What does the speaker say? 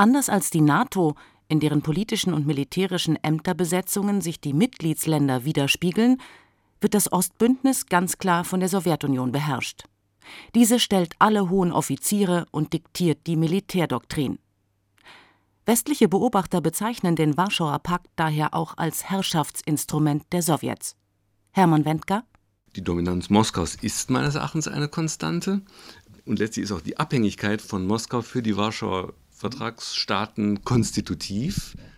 Anders als die NATO, in deren politischen und militärischen Ämterbesetzungen sich die Mitgliedsländer widerspiegeln, wird das Ostbündnis ganz klar von der Sowjetunion beherrscht. Diese stellt alle hohen Offiziere und diktiert die Militärdoktrin. Westliche Beobachter bezeichnen den Warschauer Pakt daher auch als Herrschaftsinstrument der Sowjets. Hermann Wendker: Die Dominanz Moskaus ist meines Erachtens eine Konstante. Und letztlich ist auch die Abhängigkeit von Moskau für die Warschauer Vertragsstaaten konstitutiv.